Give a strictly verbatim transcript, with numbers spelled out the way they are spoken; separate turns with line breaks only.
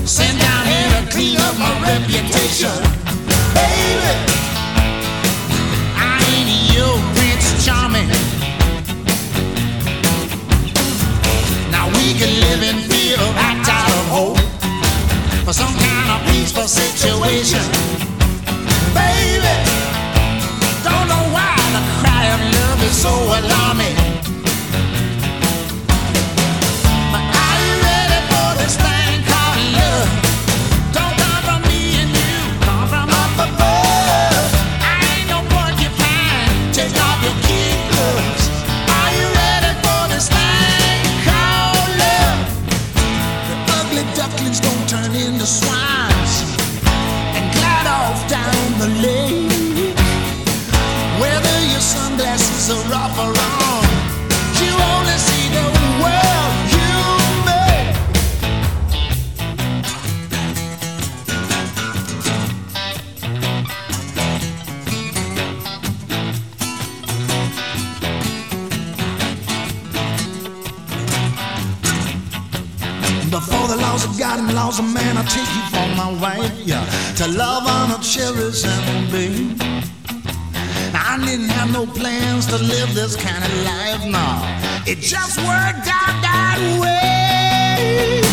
Sent down here to clean up my reputation. Baby, I ain't your Prince Charming. Now we can live in fear, act out of hope for some kind of peaceful situation. Baby, don't know why the cry of love is so alarming. But are you ready for this thing called love? Don't come from me and you, come from up above. I ain't no porcupine, take off your kid gloves. Are you ready for this thing called love? The ugly ducklings don't turn into swines and glide off down the lane. Whether your sunglasses are off or on, you only see the world you made. Before the laws of God and laws of man, I'll take you for my wife, yeah. To love, honor, cherish, and obey. I didn't have no plans to live this kind of life, no. It just worked out that way.